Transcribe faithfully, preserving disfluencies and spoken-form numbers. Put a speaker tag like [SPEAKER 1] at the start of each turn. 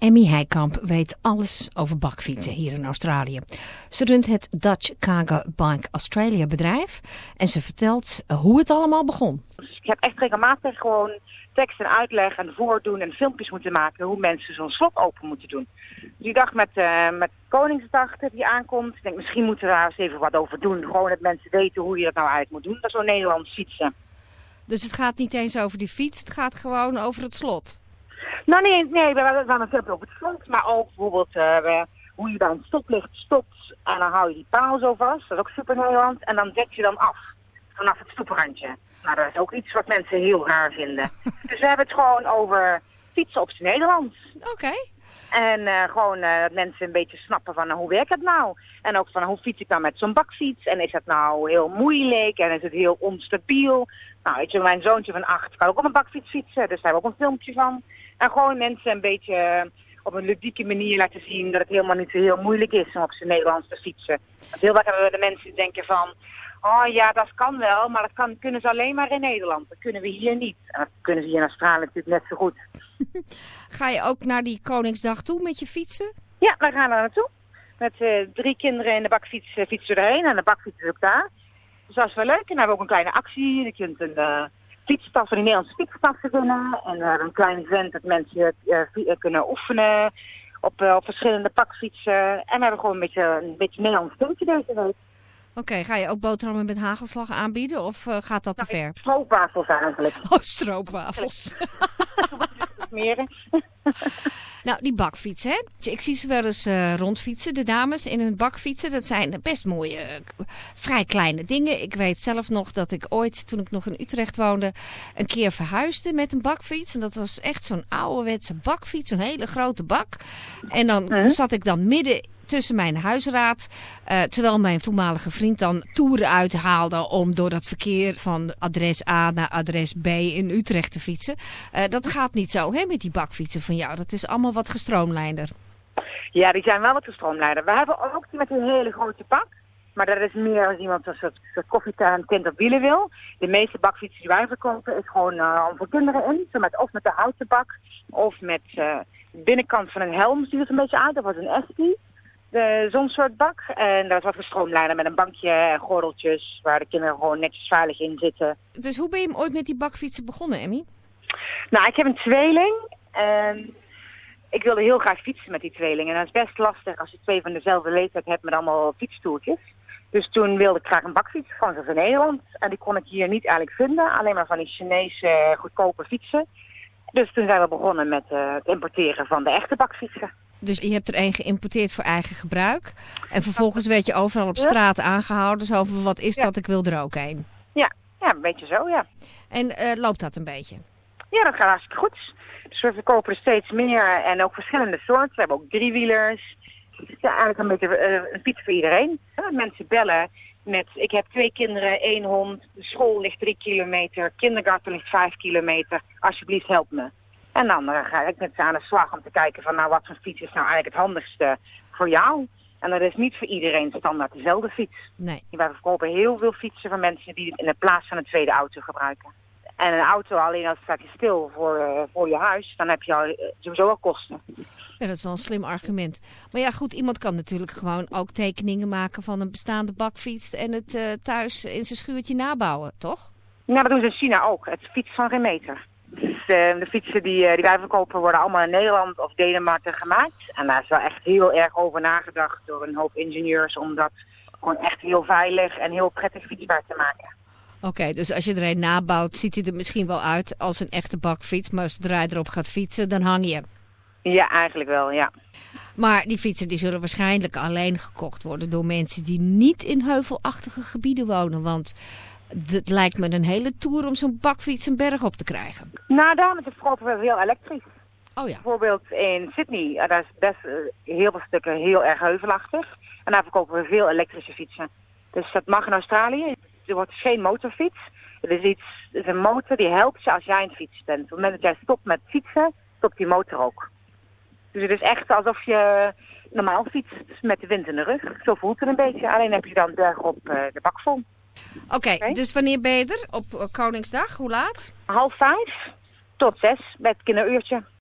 [SPEAKER 1] Emmy Heikamp weet alles over bakfietsen hier in Australië. Ze runt het Dutch Cargo Bike Australia bedrijf en ze vertelt hoe het allemaal begon.
[SPEAKER 2] Dus ik heb echt regelmatig gewoon tekst en uitleg en voordoen en filmpjes moeten maken hoe mensen zo'n slot open moeten doen. Dus ik dacht met, uh, met Koningsdag die aankomt, ik denk misschien moeten we daar eens even wat over doen. Gewoon dat mensen weten hoe je dat nou eigenlijk moet doen. Dat is zo'n Nederlands fietsen.
[SPEAKER 1] Dus het gaat niet eens over die fiets, het gaat gewoon over het slot?
[SPEAKER 2] Nou nee, nee we hebben een filmpje over het slot, maar ook bijvoorbeeld uh, we, hoe je bij een stoplicht stopt en dan hou je die paal zo vast. Dat is ook super Nederlands. En dan zet je dan af vanaf het stoeprandje. Nou, dat is ook iets wat mensen heel raar vinden. Dus we hebben het gewoon over fietsen op zijn Nederlands.
[SPEAKER 1] Oké. Okay.
[SPEAKER 2] En uh, gewoon uh, dat mensen een beetje snappen van uh, hoe werkt het nou? En ook van hoe fiets ik nou met zo'n bakfiets? En is het nou heel moeilijk? En is het heel onstabiel? Nou, weet je, mijn zoontje van acht kan ook op een bakfiets fietsen. Dus daar hebben we ook een filmpje van. En gewoon mensen een beetje uh, op een ludieke manier laten zien dat het helemaal niet zo heel moeilijk is om op zijn Nederlands te fietsen. Want heel vaak hebben we de mensen die denken van, oh ja, dat kan wel, maar dat kan, kunnen ze alleen maar in Nederland. Dat kunnen we hier niet. En dat kunnen ze hier in Australië natuurlijk net zo goed.
[SPEAKER 1] Ga je ook naar die Koningsdag toe met je fietsen?
[SPEAKER 2] Ja, daar gaan we naartoe. Met uh, drie kinderen in de bakfiets uh, fietsen we erheen en de bakfiets is ook daar. Dus dat is wel leuk. En dan hebben we ook een kleine actie. Je kunt een uh, fietstas van die Nederlandse fietstassen winnen. En we uh, hebben een klein event dat mensen uh, uh, kunnen oefenen op, uh, op verschillende bakfietsen. En we hebben gewoon een beetje een beetje Nederlands puntje deze week.
[SPEAKER 1] Oké, okay, ga je ook boterhammen met hagelslag aanbieden of uh, gaat dat te
[SPEAKER 2] nou,
[SPEAKER 1] ver?
[SPEAKER 2] Stroopwafels eigenlijk.
[SPEAKER 1] Oh, stroopwafels. Nou, die bakfiets, hè? Ik zie ze wel eens uh, rondfietsen, de dames in hun bakfietsen. Dat zijn best mooie, uh, vrij kleine dingen. Ik weet zelf nog dat ik ooit, toen ik nog in Utrecht woonde, een keer verhuisde met een bakfiets. En dat was echt zo'n ouderwetse bakfiets, zo'n hele grote bak. En dan mm-hmm. zat ik dan midden tussen mijn huisraad, uh, terwijl mijn toenmalige vriend dan toeren uithaalde om door dat verkeer van adres A naar adres B in Utrecht te fietsen. Uh, dat gaat niet zo, hè, met die bakfietsen van jou. Dat is allemaal wat gestroomlijnder.
[SPEAKER 2] Ja, die zijn wel wat gestroomlijnder. We hebben ook die met een hele grote bak. Maar dat is meer als iemand een soort, soort koffietuin kind op wielen wil. De meeste bakfietsen die wij verkopen is gewoon uh, om voor kinderen in. Zo met, of met de houten bak, of met uh, de binnenkant van een helm ziet het een beetje uit. Dat was een Estie. Zo'n soort bak. En dat is wat gestroomlijnder met een bankje en gordeltjes waar de kinderen gewoon netjes veilig in zitten.
[SPEAKER 1] Dus hoe ben je ooit met die bakfietsen begonnen, Emmy?
[SPEAKER 2] Nou, ik heb een tweeling. En ik wilde heel graag fietsen met die tweeling. En dat is best lastig als je twee van dezelfde leeftijd hebt met allemaal fietstoertjes. Dus toen wilde ik graag een bakfiets, gewoon zo van Nederland. En die kon ik hier niet eigenlijk vinden. Alleen maar van die Chinese goedkope fietsen. Dus toen zijn we begonnen met uh, het importeren van de echte bakfietsen.
[SPEAKER 1] Dus je hebt er één geïmporteerd voor eigen gebruik. En vervolgens werd je overal op straat aangehouden. Zo van, wat is ja. dat? Ik wil er ook een.
[SPEAKER 2] Ja, ja, een beetje zo, ja.
[SPEAKER 1] En uh, loopt dat een beetje?
[SPEAKER 2] Ja, dat gaat hartstikke goed. Dus we verkopen er steeds meer en ook verschillende soorten. We hebben ook driewielers. Ja, eigenlijk een beetje uh, een fiets voor iedereen. Ja, mensen bellen met, ik heb twee kinderen, één hond. De school ligt drie kilometer. Kindergarten ligt vijf kilometer. Alsjeblieft, help me. En dan uh, ga ik met ze aan de slag om te kijken van nou wat voor fiets is nou eigenlijk het handigste voor jou. En dat is niet voor iedereen standaard dezelfde fiets.
[SPEAKER 1] Nee.
[SPEAKER 2] Wij verkopen heel veel fietsen van mensen die het in de plaats van een tweede auto gebruiken. En een auto alleen als staat je stil voor, uh, voor je huis, dan heb je al, uh, sowieso al kosten.
[SPEAKER 1] Ja, dat is wel een slim argument. Maar ja goed, iemand kan natuurlijk gewoon ook tekeningen maken van een bestaande bakfiets en het uh, thuis in zijn schuurtje nabouwen, toch?
[SPEAKER 2] Ja, dat doen ze in China ook. Het fiets van geen meter. Dus uh, de fietsen die, uh, die wij verkopen worden allemaal in Nederland of Denemarken gemaakt. En daar is wel echt heel erg over nagedacht door een hoop ingenieurs om dat gewoon echt heel veilig en heel prettig fietsbaar te maken.
[SPEAKER 1] Oké, okay, dus als je er een nabouwt, ziet hij er misschien wel uit als een echte bakfiets. Maar zodra je erop gaat fietsen, dan hang je.
[SPEAKER 2] Ja, eigenlijk wel, ja.
[SPEAKER 1] Maar die fietsen die zullen waarschijnlijk alleen gekocht worden door mensen die niet in heuvelachtige gebieden wonen. Want het lijkt me een hele tour om zo'n bakfiets een berg op te krijgen.
[SPEAKER 2] Nou, daarom verkopen we heel elektrisch.
[SPEAKER 1] Oh ja.
[SPEAKER 2] Bijvoorbeeld in Sydney, daar is best uh, heel veel stukken heel erg heuvelachtig. En daar verkopen we veel elektrische fietsen. Dus dat mag in Australië. Er wordt geen motorfiets. Het is, iets, het is een motor die helpt je als jij aan het fietsen bent. Op het moment dat jij stopt met fietsen, stopt die motor ook. Dus het is echt alsof je normaal fietst met de wind in de rug. Zo voelt het een beetje. Alleen heb je dan bergop uh, de bak vol.
[SPEAKER 1] Oké, okay, okay. Dus wanneer ben je er? Op uh, Koningsdag? Hoe laat?
[SPEAKER 2] Half vijf tot zes bij het kinderuurtje.